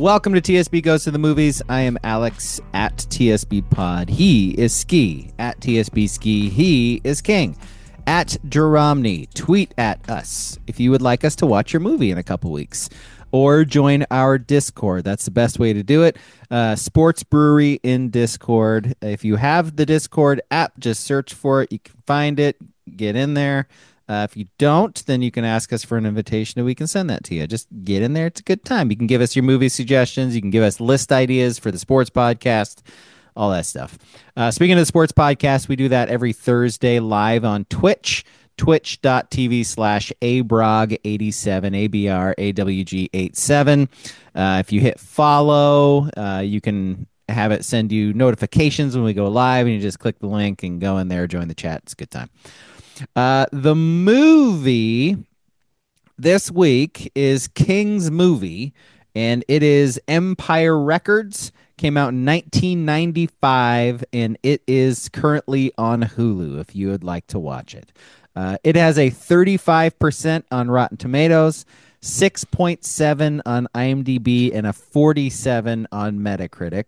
Welcome to TSB Goes to the Movies. I am Alex at TSB Pod. He is Ski at TSB Ski. He is King at Jeromney. Tweet at us if you would like us to watch your movie in a couple weeks, or join our Discord. That's the best way to do it. Sports Brewery in Discord. If you have the Discord app, just search for it. You can find it. Get in there. If you don't, then you can ask us for an invitation and we can send that to you. Just get in there. It's a good time. You can give us your movie suggestions. You can give us list ideas for the sports podcast, all that stuff. Speaking of the sports podcast, we do that every Thursday live on Twitch, twitch.tv/abrog87, ABRAWG87. If you hit follow, you can have it send you notifications when we go live, and you just click the link and go in there, join the chat. It's a good time. The movie this week is King's movie, and it is Empire Records. Came out in 1995, and it is currently on Hulu if you would like to watch it. It has a 35% on Rotten Tomatoes, 6.7 on IMDb, and a 47 on Metacritic.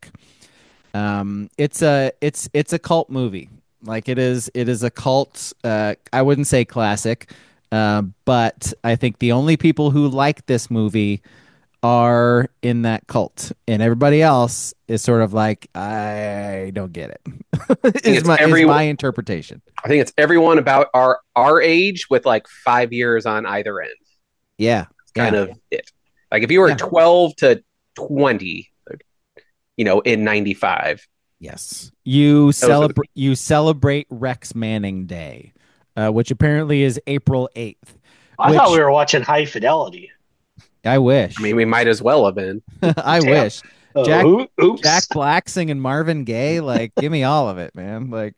It's a cult movie. Like it is a cult. I wouldn't say classic, but I think the only people who like this movie are in that cult, and everybody else is sort of like, I don't get it. is my interpretation. I think it's everyone about our age with like 5 years on either end. Yeah, it's kind of it. Like if you were 12 to 20, in 95. Yes, you celebrate Rex Manning Day, which apparently is April 8th. I thought we were watching High Fidelity. I wish. I mean, we might as well have been. I wish. Oops. Jack Black singing Marvin Gaye, like, give me all of it, man. Like,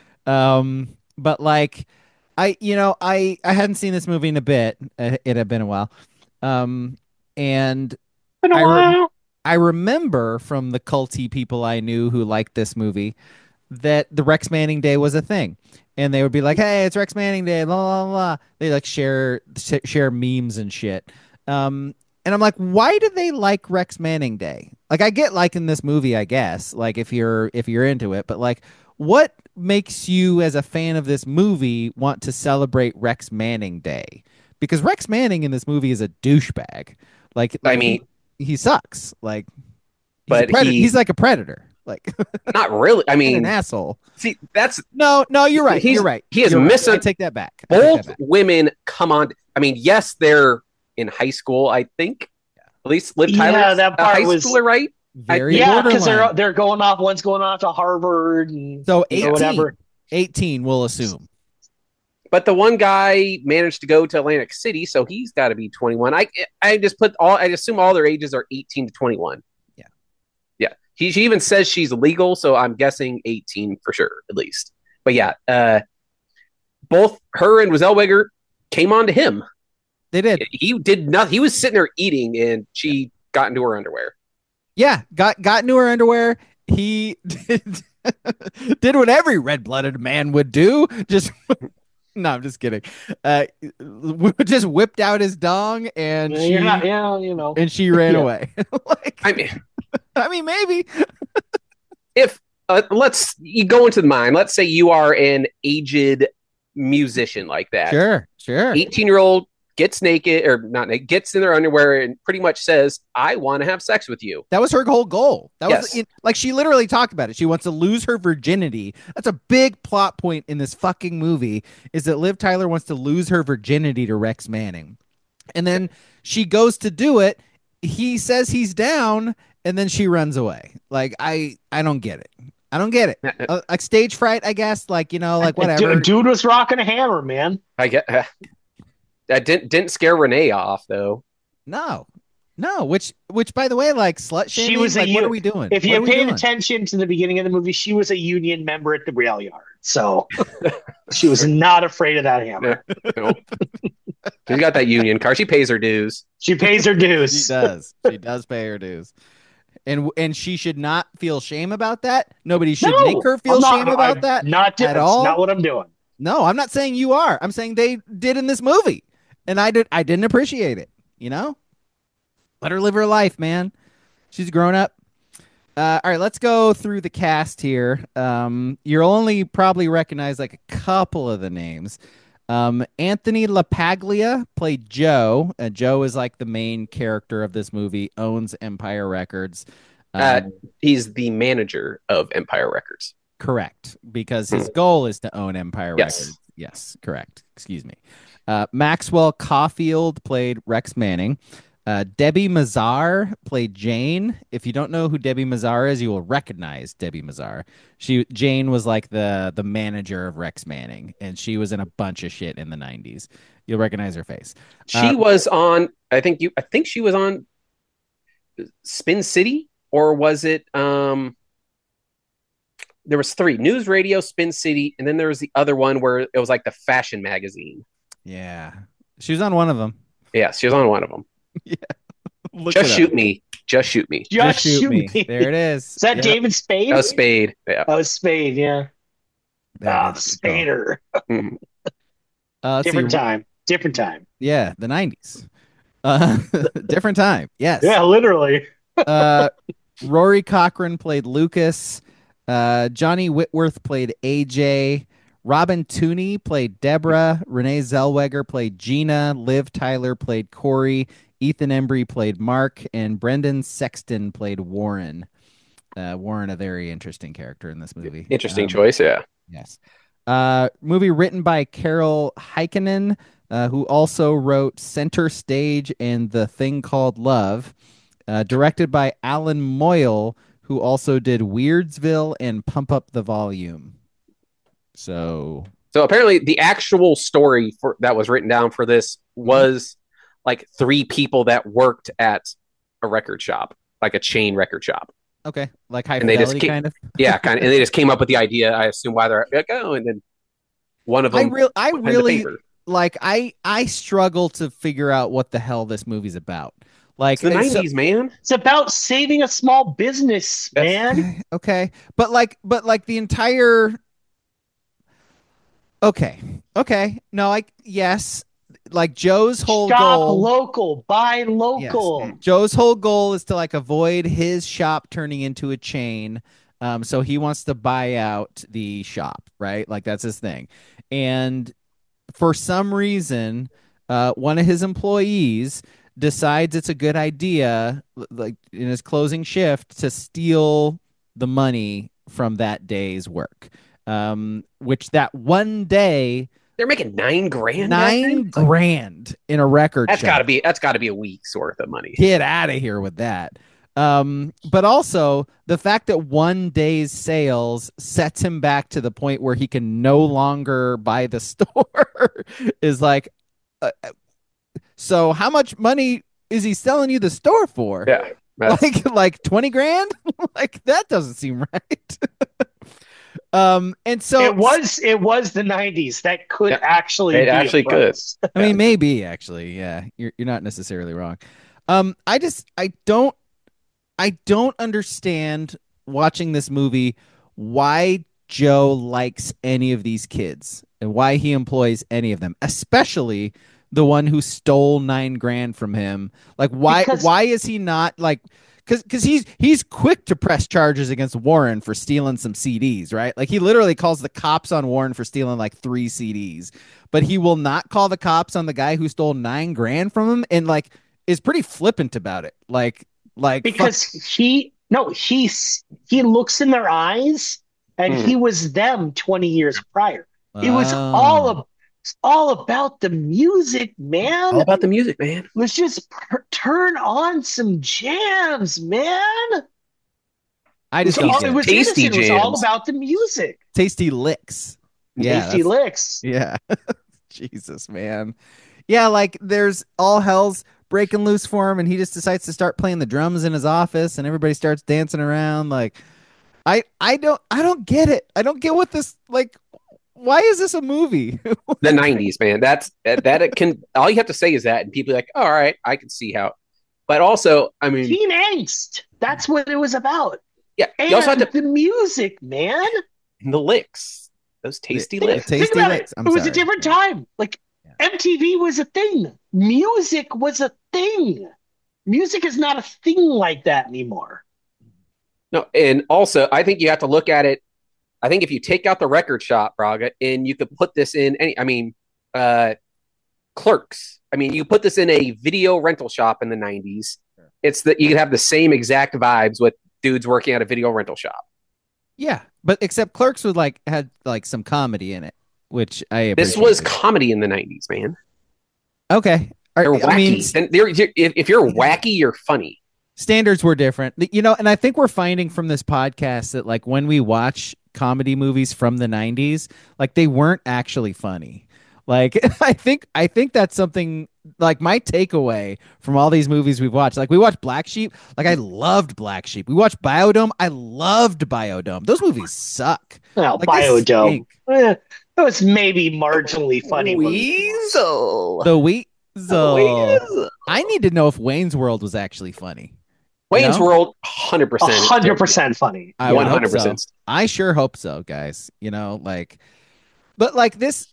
but like, I hadn't seen this movie in a bit. It had been a while, and Been a while. I remember from the culty people I knew who liked this movie that the Rex Manning Day was a thing. And they would be like, hey, it's Rex Manning Day, blah, blah, blah. They like share memes and shit. And I'm like, why do they like Rex Manning Day? Like, I get liking this movie, I guess, like if you're into it, but like, what makes you as a fan of this movie want to celebrate Rex Manning Day? Because Rex Manning in this movie is a douchebag. Like I mean, he sucks. Like, he's like a predator. Like, not really. I mean, an asshole. See, that's no. You're right. You're right. He is missing. I take that back. Both women come on. I mean, yes, they're in high school. I think at least Liv Tyler. Yeah, that part high schooler, right? Because they're going off. One's going off to Harvard, and so 18, whatever. 18, we'll assume. But the one guy managed to go to Atlantic City, so he's got to be 21. I assume all their ages are 18 to 21. Yeah. She even says she's legal, so I'm guessing 18 for sure, at least. But yeah, both her and Zellweger came on to him. They did. He did not. He was sitting there eating, and she got into her underwear. Yeah, got into her underwear. He did what every red-blooded man would do. Just. No, I'm just kidding. Just whipped out his dong, and and she ran away. Like, I mean, maybe if you go into the mind. Let's say you are an aged musician like that. Sure. 18-year-old gets naked or not naked, gets in their underwear and pretty much says, "I want to have sex with you." That was her whole goal. That was like she literally talked about it. She wants to lose her virginity. That's a big plot point in this fucking movie. Is that Liv Tyler wants to lose her virginity to Rex Manning, and then she goes to do it. He says he's down, and then she runs away. Like I don't get it. I don't get it. Like stage fright, I guess. Like like whatever. Dude was rocking a hammer, man. I get. That didn't scare Renee off though. No. Which by the way, like slut shaming. She was like, what are we doing? If you paid attention to the beginning of the movie, she was a union member at the rail yard, so she was not afraid of that hammer. Nope. She got that union card. She pays her dues. She pays her dues. She does. She does pay her dues. And she should not feel shame about that. Nobody should make her feel shame about that. Not at all. Not what I'm doing. No, I'm not saying you are. I'm saying they did in this movie. And I didn't appreciate it, Let her live her life, man. She's grown up. All right, let's go through the cast here. You'll only probably recognize like a couple of the names. Anthony LaPaglia played Joe. Joe is like the main character of this movie, owns Empire Records. Uh, he's the manager of Empire Records. Correct, because his goal is to own Empire Yes. Records. Yes, correct. Excuse me. Maxwell Caulfield played Rex Manning. Debbie Mazar played Jane. If you don't know who Debbie Mazar is, you will recognize Debbie Mazar. Jane was like the manager of Rex Manning, and she was in a bunch of shit in the 90s. You'll recognize her face. She was on. I think she was on Spin City, or was it? There was 3: News Radio, Spin City, and then there was the other one where it was like the fashion magazine. Yeah, she was on one of them. Yeah, she was on one of them. Yeah. Just shoot me. Just shoot me. Just shoot me. There it is. Is that David Spade? That was Spade. Yeah. That was Spade, yeah. That The is Spader. Different time. Different time. Yeah, the 90s. Different time. Yes. Yeah, literally. Rory Cochrane played Lucas. Johnny Whitworth played AJ. Robin Tooney played Deborah. Renee Zellweger played Gina. Liv Tyler played Corey. Ethan Embry played Mark. And Brendan Sexton played Warren. Warren, a very interesting character in this movie. Interesting choice, yeah. Yes. Movie written by Carol Heikkinen, who also wrote Center Stage and The Thing Called Love. Directed by Alan Moyle, who also did Weirdsville and Pump Up the Volume. So apparently the actual story that was written down for this was like 3 people that worked at a record shop, like a chain record shop. Okay, like High Fidelity kind of. Yeah, kind of, and they just came up with the idea. I assume why they're like, oh, and then one of them. I really like. I struggle to figure out what the hell this movie's about. Like it's the 90s, man. It's about saving a small business, man. Okay, but like the entire. Okay. No, yes. Like Joe's whole goal, local, buy local. Yes. Joe's whole goal is to like avoid his shop turning into a chain. So he wants to buy out the shop, right? Like that's his thing. And for some reason, one of his employees decides it's a good idea, like in his closing shift, to steal the money from that day's work. Which that one day they're making $9 grand. $9 grand in a record shop. That's gotta be a week's worth of money. Get out of here with that. But also the fact that one day's sales sets him back to the point where he can no longer buy the store is like, so how much money is he selling you the store for? Yeah. Like 20 grand? Like that doesn't seem right. And so it was the 90s. That could actually it actually could. I mean, maybe actually, yeah. You're not necessarily wrong. I don't understand watching this movie why Joe likes any of these kids and why he employs any of them, especially the one who stole $9 grand from him. Like why is he not like because he's quick to press charges against Warren for stealing some CDs, right? Like he literally calls the cops on Warren for stealing like 3 CDs, but he will not call the cops on the guy who stole $9 grand from him, and like is pretty flippant about it. Like because he looks in their eyes and he was them 20 years prior. It was all about the music, man. All about the music, man. Let's just turn on some jams, man. It was tasty jams. It was all about the music. Tasty licks. Yeah, tasty licks. Yeah. Jesus, man. Yeah, like there's all hell's breaking loose for him, and he just decides to start playing the drums in his office, and everybody starts dancing around. Like, I don't get it. I don't get what this like. Why is this a movie? The 90s, man. That it can. All you have to say is that, and people are like, oh, all right, I can see how. But also, I mean, teen angst. That's what it was about. Yeah, and you also had the music, man. And the licks, those tasty licks. Think about it. It was a different time. Like MTV was a thing. Music was a thing. music is not a thing like that anymore. No, and also I think you have to look at it. I think if you take out the record shop, Braga, and you could put this in any, I mean, uh, Clerks. I mean, you put this in a video rental shop in the '90s. It's that you could have the same exact vibes with dudes working at a video rental shop. Yeah, but except Clerks would like had like some comedy in it, which I This was appreciated. comedy in the '90s, man. Okay. They're I mean, wacky, and if you're wacky, you're funny. standards were different. You know, and I think we're finding from this podcast that like when we watch comedy movies from the 90s, like they weren't actually funny. Like I think that's something like my takeaway from all these movies we've watched. Like we watched Black Sheep, like I loved Black Sheep. We watched Biodome, I loved Biodome. Those movies suck. Well, Like they Biodome. stink. It was maybe marginally funny. Weasel. The Weasel. Weasel. I need to know if Wayne's World was actually funny. You Wayne's know? World, 100%. 100% funny. I would hope 100%. so. I sure hope so, guys. You know, like, but like this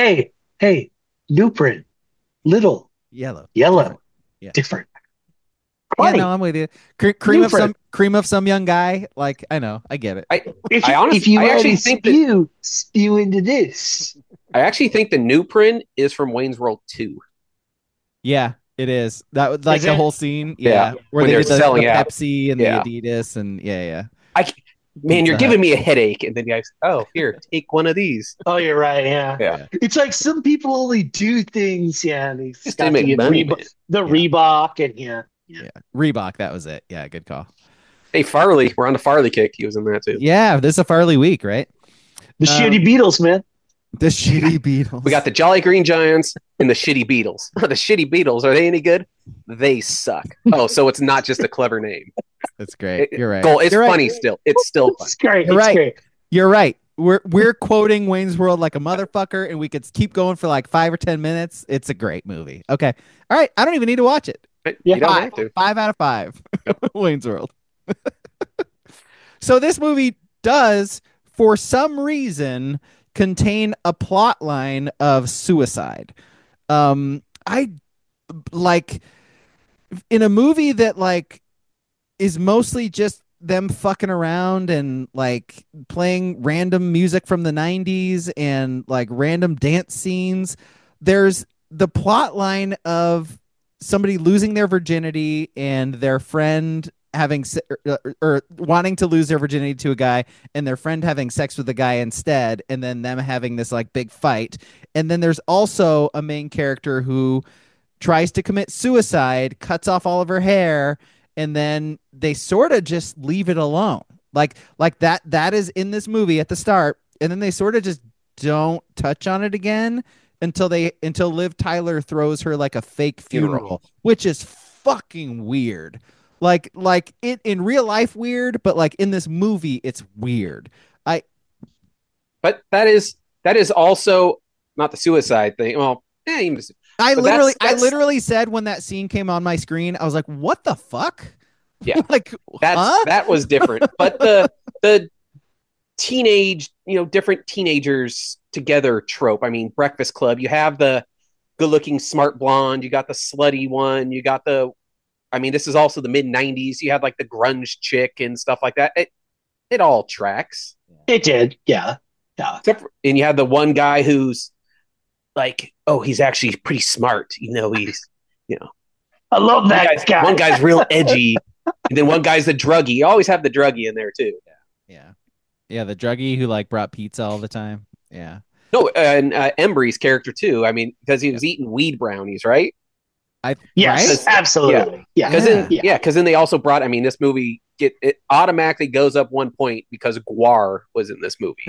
Hey, new print, little, yellow, yellow, yeah, different. yeah. Funny. No, I'm with you. Cream New of print. some young guy. Like, I know, I get it. If you I let actually it think that spew into this. I actually think the new print is from Wayne's World 2. Yeah, it is. That was like Is the it? whole scene. Yeah, Yeah, where when they they're did selling the out. Pepsi and Yeah. the Adidas and yeah. I man, you're giving me a headache, and then you guys, oh, here, take one of these. Oh, you're right. Yeah. Yeah, It's like some people only do things. Yeah. And they just got to make the money, man. Reebok and yeah. Yeah, Reebok. That was it. Yeah, good call. Hey, Farley, we're on the Farley kick. He was in that too. Yeah, this is a Farley week, right? The shitty Beatles, man. The shitty Beatles. We got the Jolly Green Giants and the Shitty Beatles. The Shitty Beatles, are they any good? They suck. Oh, so it's not just a clever name. That's great. You're right. Goal. It's You're right. funny still. It's still funny. It's great. You're It's right. great. You're right. We're quoting Wayne's World like a motherfucker, and we could keep going for like 5 or 10 minutes. It's a great movie. Okay. All right. I don't even need to watch it. But Yeah. you don't have to. 5 out of 5. Wayne's World. So this movie does, for some reason, contain a plot line of suicide. I like in a movie that like is mostly just them fucking around and like playing random music from the 90s and like random dance scenes. There's the plot line of somebody losing their virginity and their friend having or wanting to lose their virginity to a guy and their friend having sex with the guy instead, and then them having this like big fight. And then there's also a main character who tries to commit suicide, cuts off all of her hair, and then they sort of just leave it alone. Like that is in this movie at the start, and then they sort of just don't touch on it again until Liv Tyler throws her like a fake funeral, which is fucking weird. Like it in real life weird, but like in this movie it's weird. I But that is also not the suicide thing. Well, even I but I literally said when that scene came on my screen, I was like, "What the fuck?" Yeah. like that was different. But the teenage, different teenagers together trope. I mean, Breakfast Club. You have the good-looking smart blonde. You got the slutty one. You got the. I mean, this is also the mid '90s. You had like the grunge chick and stuff like that. It all tracks. It did. Yeah. And you had the one guy who's like, oh, he's actually pretty smart. He's. I love that guy. One guy's real edgy, and then one guy's the druggie. You always have the druggie in there too. Yeah, the druggie who like brought pizza all the time. Yeah. No, and Embry's character too. I mean, because he was eating weed brownies, right? Yes, right? absolutely. Yeah. Because then they also brought. I mean, this movie it automatically goes up 1 point because Guar was in this movie.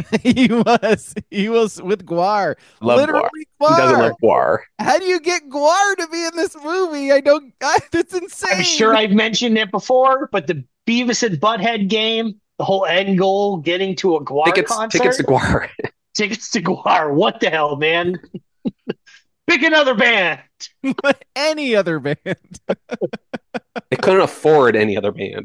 He was with Guar. Love Literally Guar. Who doesn't love Guar? How do you get Guar to be in this movie? That's insane. I'm sure I've mentioned it before, but the Beavis and Butthead game, the whole end goal, getting to a Guar concert. Tickets to Guar. Tickets to Guar. What the hell, man? Pick another band. Any other band. They couldn't afford any other band.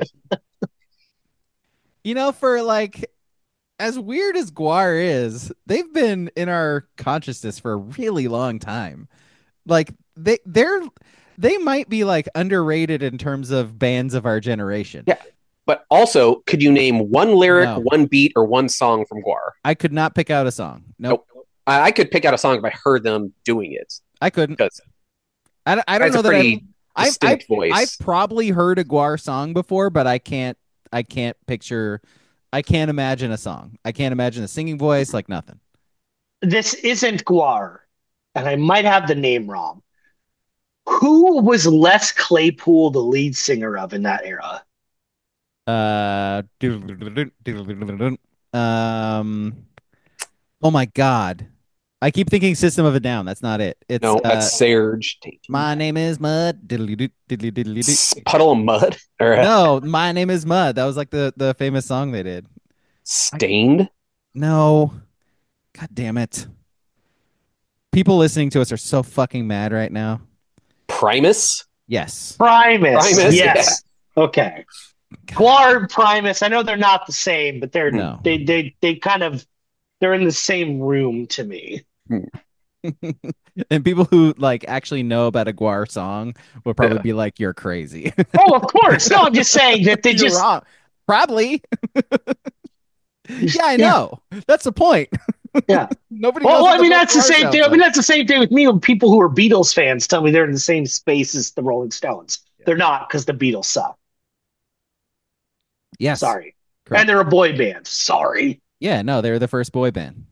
For like as weird as Guar is, they've been in our consciousness for a really long time. Like they might be like underrated in terms of bands of our generation. Yeah. But also, could you name one lyric, No. one beat, or one song from Guar? I could not pick out a song. Nope. Nope. I could pick out a song if I heard them doing it I couldn't. because I don't it's know a that pretty distinct I've voice. probably heard a Guar song before, but I can't picture I can't imagine a song. I can't imagine a singing voice like nothing. This isn't Guar, and I might have the name wrong. Who was Les Claypool the lead singer of in that era? Uh um oh my God. I keep thinking System of a Down. That's not it. It's No, that's Serge. My Name is Mud. Puddle of Mud or No, My Name is Mud. That was like the famous song they did. Stained. No. God damn it. People listening to us are so fucking mad right now. Primus. Yes. Primus. Primus, Yes. Okay. Guar and Primus. I know they're not the same, but No. they kind of they're in the same room to me. And people who like actually know about a Guar song would probably be like, "You're crazy." Oh, of course. No, I'm just saying that they You're just wrong. Probably. Yeah, I yeah, know. That's the point. yeah. Nobody knows Well, what I mean the fuck that's the Guar same sounds thing. I mean like. that's the same thing with me when people who are Beatles fans tell me they're in the same space as the Rolling Stones. They're not because the Beatles suck. Yes, Sorry. correct. And they're a boy band. Sorry. Yeah, no, they were the first boy band.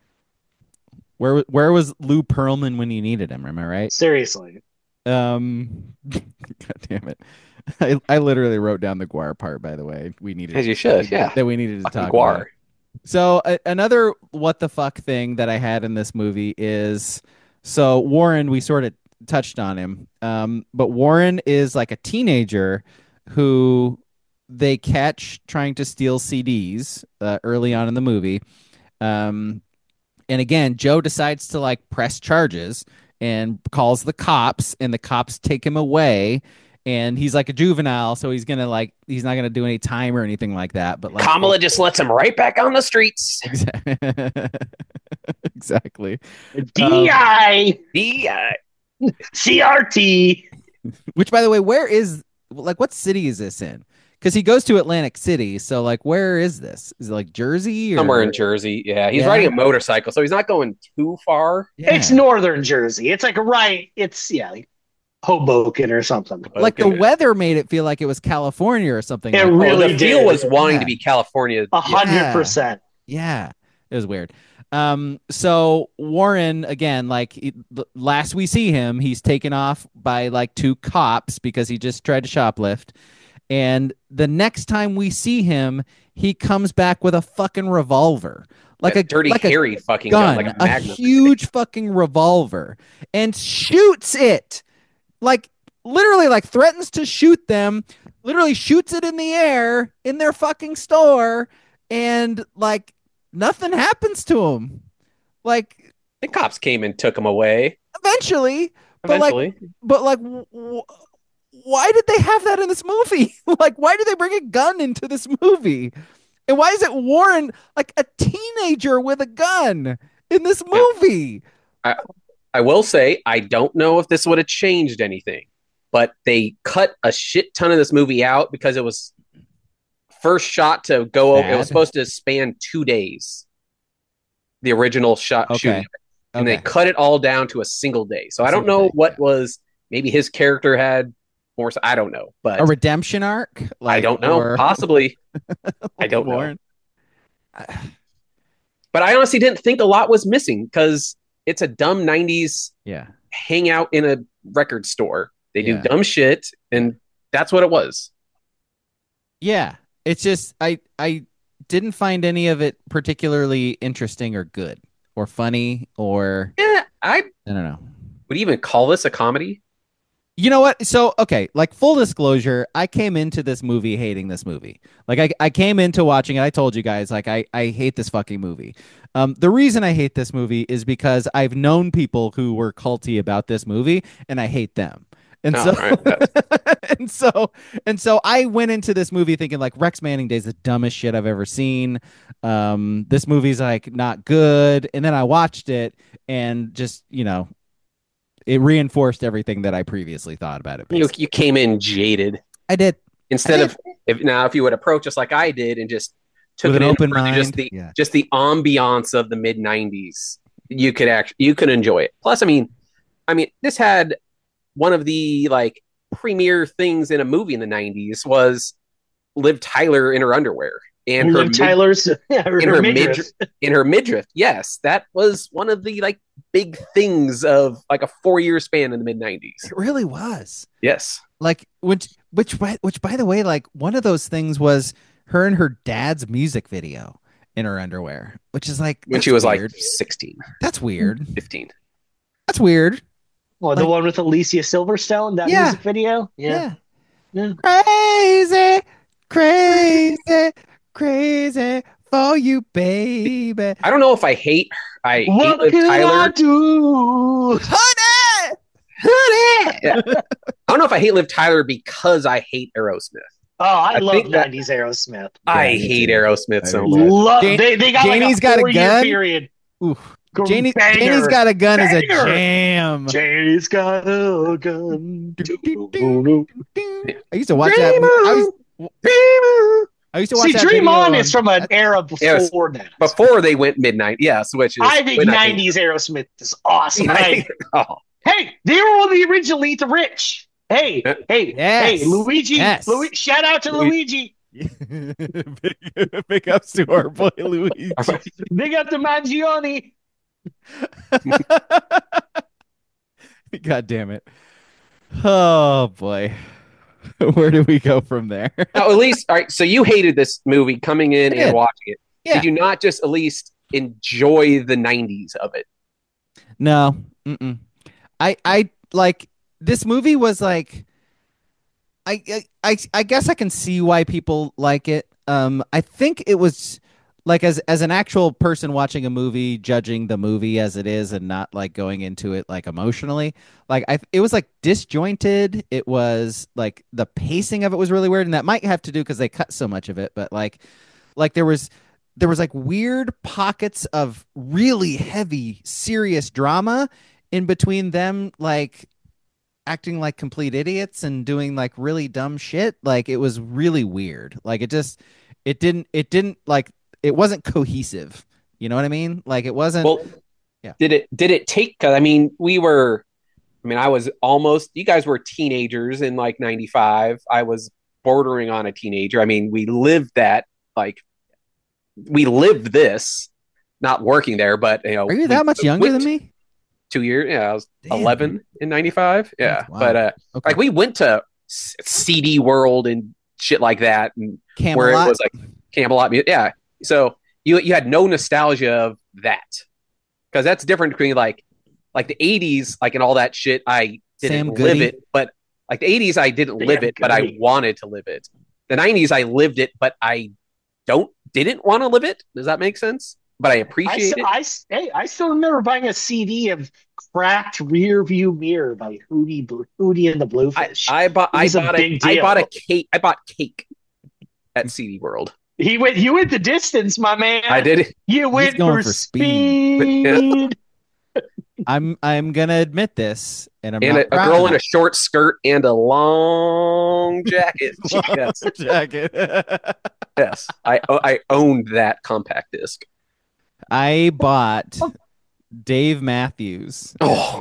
Where was Lou Pearlman when you needed him? Am I right? Seriously. God damn it. I literally wrote down the Guar part, by the way. We needed As you should, yeah. that we needed to Fucking talk Guar. about. So another what the fuck thing that I had in this movie is so Warren, we sort of touched on him. But Warren is like a teenager who they catch trying to steal CDs early on in the movie. Um, and again, Joe decides to like press charges and calls the cops, and the cops take him away. And he's like a juvenile, so he's not gonna do any time or anything like that. But like Kamala just lets him right back on the streets. exactly. DI Yeah. CRT. Which, by the way, where is like what city is this in? Because he goes to Atlantic City, so like where is this? Is it like Jersey or Somewhere in Jersey. Yeah. He's Yeah. riding a motorcycle, so he's not going too far. Yeah. It's northern Jersey. It's like like Hoboken or something. Like the Okay. weather made it feel like it was California or something. It like that. really the feel did. was wanting Yeah. to be California. 100%. Yeah, it was weird. So Warren again, last we see him, he's taken off by like two cops because he just tried to shoplift. And the next time we see him, he comes back with a fucking revolver, like That dirty, like a hairy fucking gun, gun, like a a Magnum. huge fucking revolver, and shoots it, like literally, like threatens to shoot them. Literally shoots it in the air in their fucking store, and like nothing happens to him. Like The cops came and took him away. eventually, Eventually. but like, why did they have that in this movie? Like, why did they bring a gun into this movie? And why is it Warren, like a teenager with a gun in this movie? I will say, I don't know if this would have changed anything, but they cut a shit ton of this movie out because it was first shot to go. It was Bad. supposed to span 2 days. The original shot Okay. shooting, and they Okay. cut it all down to a single day. So I don't Single know day, what yeah. was. Maybe his character had more. I don't know, but A redemption arc? I Like, don't know. or Possibly, I don't know. Warren? But I honestly didn't think a lot was missing because it's a dumb '90s Yeah. hangout in a record store. They do Yeah. dumb shit, and that's what it was. Yeah. It's just I didn't find any of it particularly interesting or good or funny or Yeah, I I don't know. would even call this a comedy. You know what? So, okay, like full disclosure, I came into this movie hating this movie. Like I came into watching it. I told you guys, like I hate this fucking movie. The reason I hate this movie is because I've known people who were culty about this movie, and I hate them. And Oh, so, right, and so I went into this movie thinking like Rex Manning Day is the dumbest shit I've ever seen. This movie's like not good, and then I watched it and just it reinforced everything that I previously thought about it. You came in jaded. I did. Instead of if you would approach us like I did and just took With it an in open for mind, just the ambiance of the mid '90s, you could enjoy it. Plus, I mean, this had one of the like premier things in a movie in the '90s was Liv Tyler in her underwear and Liv Tyler's in her midriff. Yes, that was one of the like big things of like a 4-year span in the mid '90s. It really was. Yes, like which by the way, like one of those things was her and her dad's music video in her underwear, which is like when she was weird. Like 16. That's weird. 15. That's weird. Well, the one with Alicia Silverstone, that music video? Yeah. Crazy for you, baby. I don't know if I hate what Liv Tyler. I do? Honey! Yeah. I don't know if I hate Liv Tyler because I hate Aerosmith. Oh, I love 90s Aerosmith. I hate Aerosmith so much. They got Janie's like a got a gun. Period. Oof. Janie's got a gun as a jam. Janie's got a gun. I used to watch that. I used to watch that. Dream On is from an era before that. Before they went midnight. Yes, which is I think 90s Aerosmith is awesome. Hey, they were one of the original Eat the Rich. Hey, Luigi. Yes. Shout out to Luigi. Big ups to our boy Luigi. Big up to Mangione. God damn it. Oh boy. Where do we go from there? Now, at least, all right, so you hated this movie coming in and watching it. Yeah. Did you not just at least enjoy the 90s of it? No. Mm-mm. I like this movie was like I guess I can see why people like it. I think it was like as an actual person watching a movie, judging the movie as it is, and not like going into it like emotionally. Like it was like disjointed. It was like the pacing of it was really weird, and that might have to do because they cut so much of it. But like there was like weird pockets of really heavy, serious drama in between them, like acting like complete idiots and doing like really dumb shit. Like it was really weird. Like it didn't like. It wasn't cohesive. You know what I mean? Like it wasn't. Well, yeah. Did it take? Because I mean, I was almost. You guys were teenagers in like '95. I was bordering on a teenager. I mean, we lived that. Like, we lived this. Not working there, but Are you that much younger than me? 2 years. Yeah, I was 11 in '95. Yeah, wow. But okay. Like we went to CD World and shit like that, and Camelot. Where it was like Camelot. Yeah. So you had no nostalgia of that, because that's different between like the 80s, like and all that shit. I didn't live it, but like the 80s, I didn't live it, but I wanted to live it. The 90s, I lived it, but I didn't want to live it. Does that make sense? But I appreciate it. I still remember buying a CD of Cracked Rear View Mirror by Hootie and the Bluefish. I bought cake. I bought cake at CD World. You went the distance, my man. I did. You went for speed. I'm gonna admit this, and a girl in a short skirt and a long jacket. Yes. Jacket. Yes, I owned that compact disc. I bought Dave Matthews. Oh,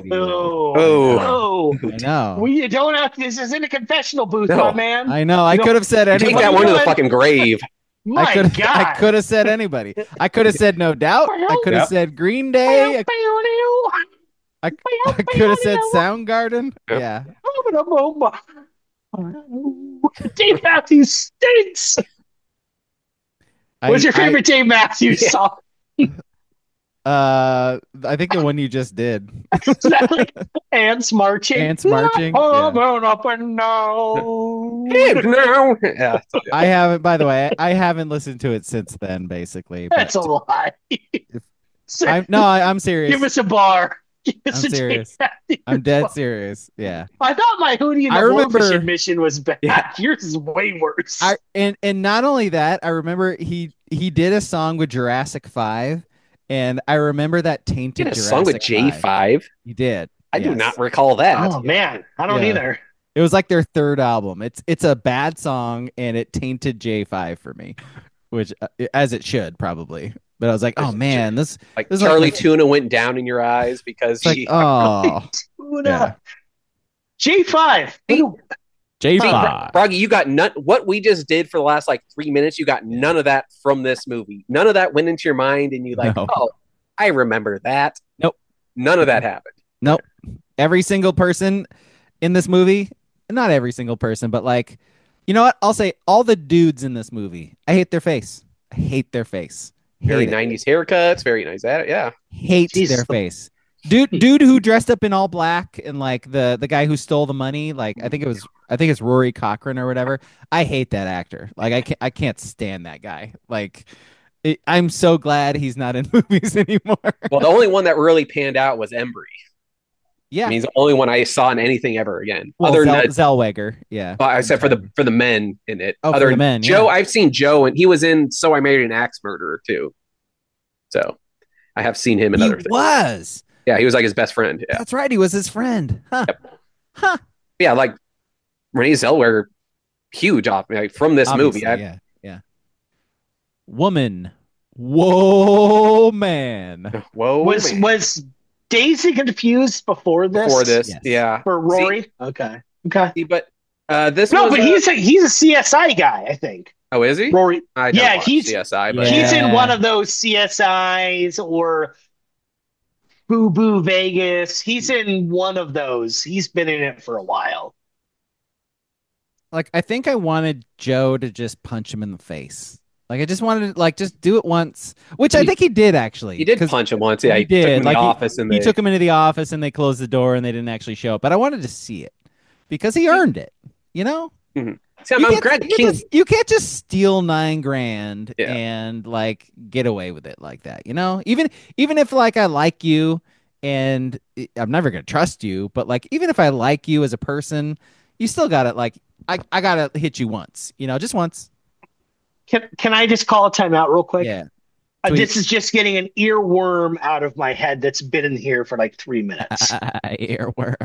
I know. We don't have. This is in a confessional booth, my man. I know. I could have said anybody. Take that one to the fucking grave. I could have said anybody. I could have said No Doubt. I could have said Green Day. I could have said Soundgarden. Yeah. Dave Matthews stinks. What's your favorite Dave Matthews song? I think the one you just did. Is that like Ants Marching? Ants Marching. Up and down. Yeah. I haven't. By the way, I haven't listened to it since then. Basically, that's a lie. I'm serious. Give us a bar. I'm serious. I'm dead serious. Yeah. I thought my Hootie and the Blowfish admission was bad. Yeah. Yours is way worse. And not only that, I remember he did a song with Jurassic 5. And I remember that tainted Jurassic 5. Song with J5. He did. I do Yes. not recall that. Oh man, I don't Yeah. either. It was like their third album. It's a bad song, and it tainted J5 for me, which as it should probably. But I was like, oh man, this Like this is Charlie like Tuna went down in your eyes because it's like she. oh yeah. J5. See, J5. Froggy, you got none. What we just did for the last like 3 minutes, you got none of that from this movie. None of that went into your mind, and you like, No. oh, I remember that. Nope. None of that happened. Nope. Every single person in this movie, not every single person, but like, you know what? I'll say all the dudes in this movie. I hate their face. I hate their face. Very Hate it. 90s haircuts, very nice. Yeah. Hate Jeez. their face. Dude who dressed up in all black and like the guy who stole the money, like I think it's Rory Cochrane or whatever. I hate that actor. Like I can't stand that guy. Like I'm so glad he's not in movies anymore. Well, the only one that really panned out was Embry. Yeah. I mean, he's the only one I saw in anything ever again. Well, Other than that, Zellweger. Yeah. I said for the men in it. Oh, Other for the than men, Joe, yeah. I've seen Joe, and he was in So I Married an Axe Murderer too. So I have seen him in He other things. was. Yeah, he was like his best friend. Yeah, That's right. He was his friend. Huh. Yep. Huh. yeah, like Renee Zellweger, huge off like, from this Obviously, movie. yeah. Woman. Whoa, man. Whoa, man. Was Daisy Confused before this? Before this, Yes. yeah. For Rory? Okay. See, but this No, was but he's a CSI guy, I think. oh, is he? Rory. I don't Yeah, watch he's- CSI, but Yeah. He's in one of those CSIs or Boo Boo Vegas. He's in one of those. He's been in it for a while. Like I think I wanted Joe to just punch him in the face. Like I just wanted to like just do it once, which I think he did actually. he did 'cause punch him once. Yeah, he he took did. him in Like the he- office, and He they took him into the office and they closed the door and they didn't actually show up. But I wanted to see it because he earned it. You know. See, I'm glad King. You can't just steal $9,000 Yeah. and like get away with it like that. You know, even if like I like you and I'm never gonna trust you, but like even if I like you as a person, you still got to like I gotta hit you once. You know, just once. Can I just call a timeout real quick? Yeah. This is just getting an earworm out of my head that's been in here for like 3 minutes. Earworm.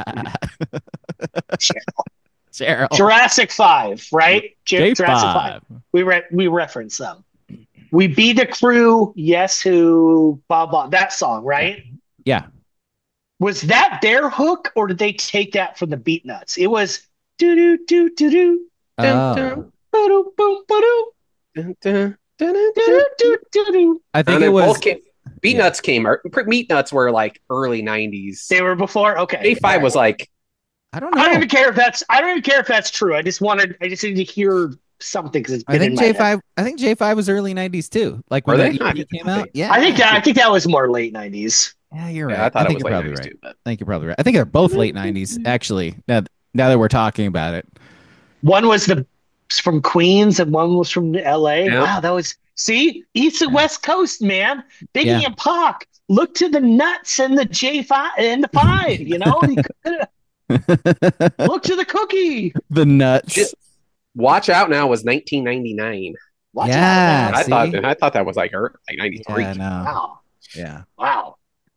Cheryl. Jurassic 5, right? J5. Jurassic 5. We reference them. We Be the Crew, Yes Who, blah blah. That song, right? Yeah. Was that their hook, or did they take that from the Beat Nuts? It was do do do do do Oh. boom boom boom Dun, dun, dun, dun, do dun. do do do. I think And it then was. both Beat Nuts came. Meat Nuts were like early '90s. They were before. Okay, J5 was like I don't I don't know. even care if that's true. I just need to hear something because it's been I think in my head. J5. I think J5 was early '90s too. Like when Were that they? EP I came think- out. Yeah. I think that was more late 90s. Yeah, you're right. yeah, I thought it think was you're like probably 90s right. too. But I think you're probably right. I think they're both late '90s actually. Now that we're talking about it. One was from Queens and one was from LA. Yeah. Wow, that was East and West Coast, man. Biggie Yeah. and Pac. Look to the nuts and the J5 and the 5, you know? Look to the cookie. The nuts. Shit. Watch Out Now was 1999. Watch Yeah. out. I See? thought that was like 93. Yeah, no. Wow. Yeah. Wow.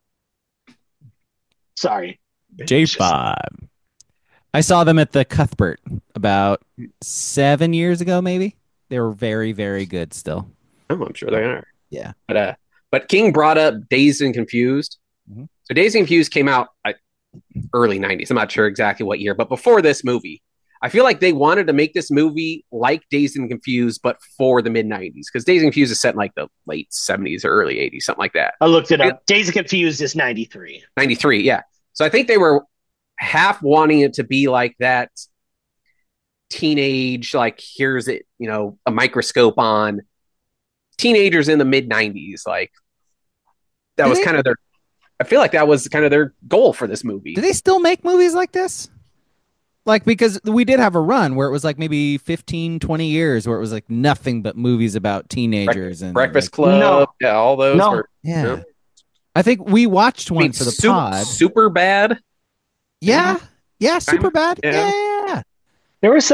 Sorry. J5. I saw them at the Cuthbert about 7 years ago, maybe. They were very, very good still. Oh, I'm sure they are. Yeah. But King brought up Dazed and Confused. Mhm. So Dazed and Confused came out early 90s. I'm not sure exactly what year, but before this movie. I feel like they wanted to make this movie like Dazed and Confused, but for the mid 90s, because Dazed and Confused is set in like the late 70s or early 80s, something like that. I looked it up. Days of Confused is 93. 93, yeah. So I think they were half wanting it to be like that teenage, like here's it, a microscope on teenagers in the mid 90s. Like that was kind of their, I feel like that was kind of their goal for this movie. Do they still make movies like this? Like, because we did have a run where it was like maybe 15, 20 years where it was like nothing but movies about teenagers and Breakfast like, Club, No. yeah, all those No. were yeah. No. I think we watched one for the pod. Super bad. Yeah. Yeah. Super bad. Yeah. Yeah. There was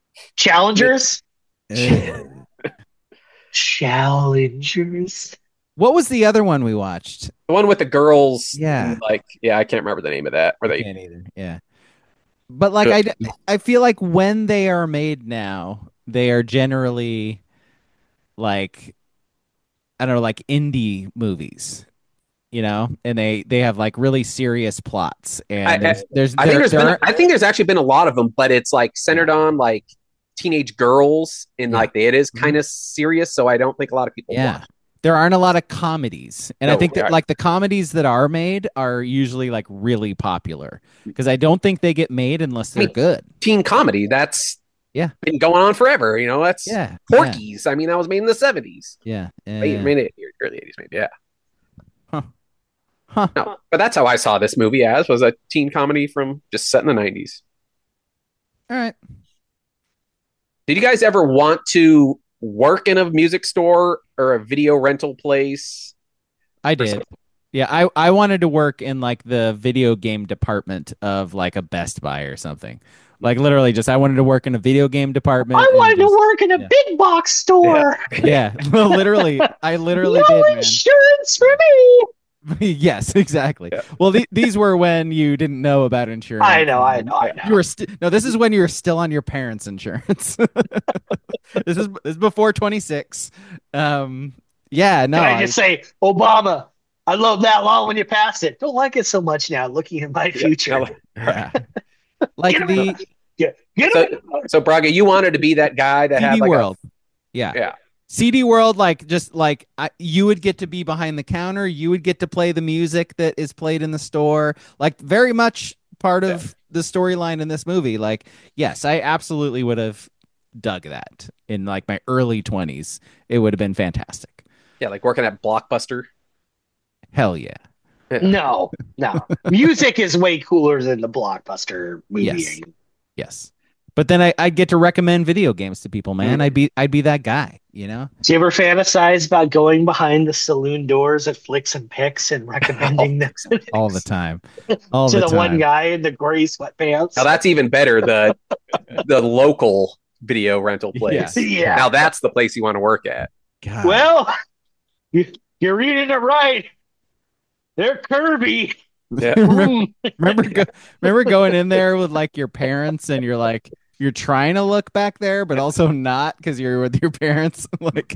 Challengers. Yeah. Challengers. What was the other one we watched? The one with the girls, Yeah, and like, yeah, I can't remember the name of that. Where I they, can't either. Yeah. But like I feel like when they are made now, they are generally like I don't know, like indie movies, and they have like really serious plots I, and I, there's I think there there are I think there's actually been a lot of them, but it's like yeah. centered on like teenage girls, and Yeah. like it is Mhm. kind of serious. So I don't think a lot of people Yeah. watch. There aren't a lot of comedies. And I No, think that like the comedies that are made are usually like really popular because I don't think they get made unless I they're mean, good. teen comedy that's Yeah. been going on forever. That's Yeah. Yeah. Porky's. I mean, that was made in the '70s. Yeah. I Yeah. mean, early '80s, maybe. Yeah. Huh. Huh. No, but that's how I saw this movie as was a teen comedy from just set in the '90s. All right. Did you guys ever want to work in a music store or a video rental place I or did. something? Yeah, I wanted to work in like the video game department of like a Best Buy or something. Like literally just I wanted to work in a video game department I and wanted to just work in a yeah. big box Yeah. store. Yeah. Literally I literally No did, man. insurance for me. Yes, exactly. Yeah. Well, these were when you didn't know about insurance. I You know. were no. This is when you were still on your parents' insurance. This is before 26. Yeah, no, Can I just say, Obama, I love that law when you passed it. Don't like it so much now, looking at my Yeah. future. yeah, like Get him the get So, him. so Braga, you wanted to be that guy that had CD like a World. Yeah, yeah. CD World, like just like you would get to be behind the counter. You would get to play the music that is played in the store. Like very much part Yeah. of the storyline in this movie. Like, yes, I absolutely would have dug that in like my early 20s. It would have been fantastic. Yeah, like working at Blockbuster. Hell yeah. Yeah. No, no. Music is way cooler than the blockbuster Yes. movie. Yes. But then I'd get to recommend video games to people, man. Mhm. I'd be that guy, you know? Do you ever fantasize about going behind the saloon doors at Flicks and Picks and recommending them All the time. All to the the one time. guy in the gray sweatpants? Now that's even better. The local video rental place. Yeah. Now that's the place you want to work at. God. Well, you're reading it right. They're Kirby. Yeah. Mm. Remember going in there with like your parents and you're like you're trying to look back there but also not because you're with your parents like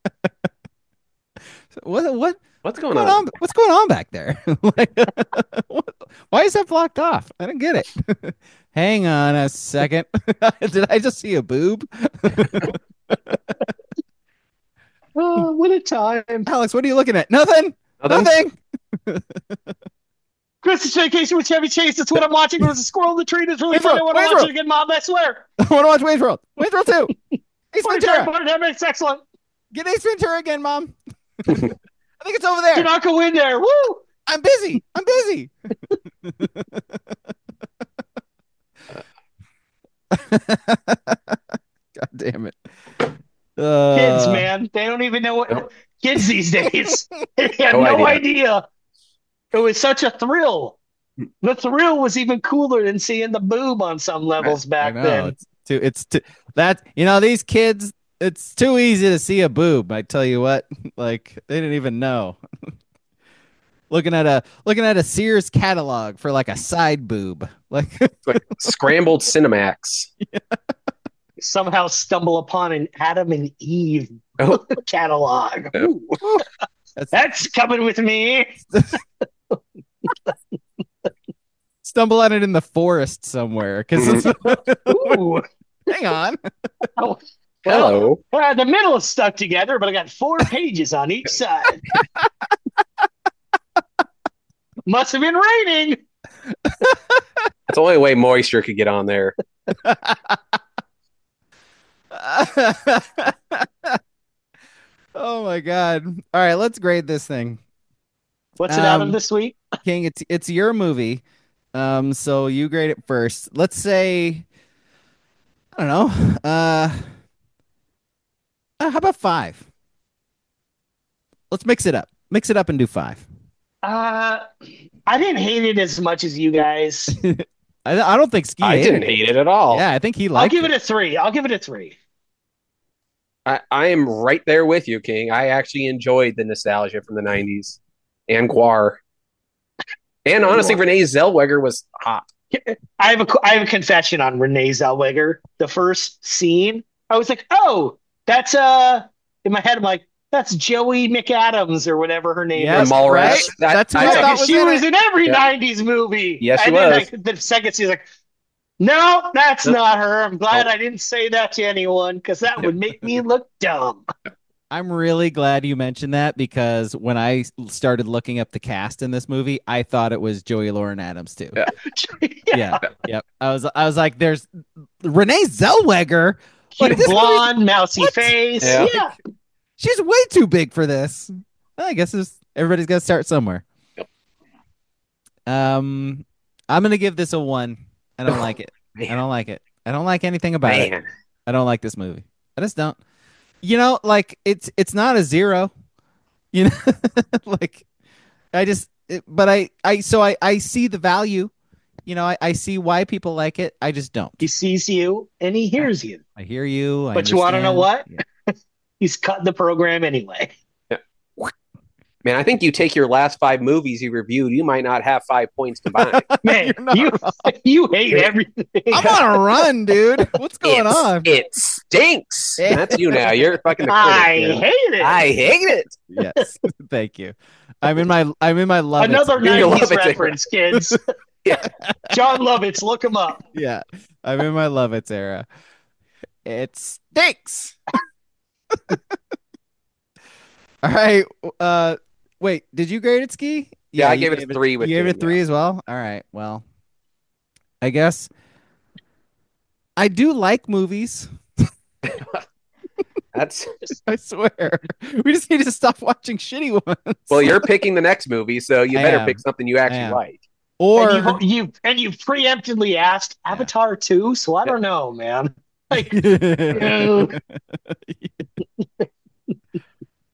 what What's going on? what's going on back there like, why is that blocked off? I don't get it. Hang on a second. Did I just see a boob? Oh, what a time. Alex, what are you looking at? Nothing. Nothing? Christmas Vacation with Chevy Chase. That's what I'm watching. There was a squirrel in the tree. It's really Wayne's funny. I World, want to Wayne's watch World. it again, Mom. I swear. I want to watch Wayne's World. Wayne's World 2. Ace Ventura. It's excellent. Get Ace Ventura again, Mom. I think it's over there. Do not go in there. Woo! I'm busy. I'm busy. God damn it. Kids, man. They don't even know what Nope. kids these days. They have No no idea. idea. It was such a thrill. The thrill was even cooler than seeing the boob on some levels I back know. then. It's too that these kids, it's too easy to see a boob. I tell you what, like they didn't even know. Looking at a Sears catalog for like a side boob. Like It's like scrambled Cinemax. Somehow stumble upon an Adam and Eve Oh, catalog. Yeah. Ooh, that's that's coming with me. stumble on it in the forest somewhere because Ooh. hang on. Oh, hello. well, the middle is stuck together, but I got 4 pages on each side. Must have been raining. That's the only way moisture could get on there. Oh my God. All right, let's grade this thing. What's it out of Um, this week? King, it's your movie. So you grade it first. Let's say, I don't know. How about 5? Let's mix it up. Mix it up and do 5. Uh, I didn't hate it as much as you guys. I don't think Ski I hated didn't hate it at all. Yeah, I think he I'll liked give it a 3. I'll give it a 3. I am right there with you, King. I actually enjoyed the nostalgia from the 90s and Guar. And honestly, Renee Zellweger was hot. I have a confession on Renee Zellweger. The first scene, I was like, "Oh, that's in my head. I'm like, that's Joey McAdams or whatever her name Yes, is. Mallrats. right? That's who I thought was she in was it. in every '90s movie. Yes, she and then was. the second scene, like, no, that's not her. I'm glad I didn't say that to anyone because that would make me look dumb. I'm really glad you mentioned that because when I started looking up the cast in this movie, I thought it was Joey Lauren Adams too. Yeah. Yep. I was like, there's Renee Zellweger. Cute blonde, mousy face. Yeah. She's way too big for this. I guess everybody's got to start somewhere. Yep. I'm gonna give this a 1. I don't like it. Man. I don't like it. I don't like anything about it. I don't like this movie. I just don't. You know, like it's not a 0. You know, like but I see the value. You know, I see why people like it. I just don't. He sees you and he hears you. I hear you. But you want to know what? Yeah. He's cutting the program anyway. Yeah. Man, I think you take your last 5 movies you reviewed, you might not have 5 points combined. Man, you hate everything. I'm on a run, dude. What's going on? It stinks. That's you now. You're fucking the critic. I hate it. I hate it. Yes. Thank you. I'm in my love. Another 90s reference, kids. Yeah. John Lovitz, look him up. Yeah. I'm in my Lovitz era. It stinks. All right. Wait, did you grade it, Ski? Yeah, I gave it a 3. You gave it a 3 as well? All right. Well, I guess I do like movies. I swear. We just need to stop watching shitty ones. Well, you're picking the next movie, so you better pick something you actually like. Or you've preemptively asked Avatar 2, so I don't know, man. Like,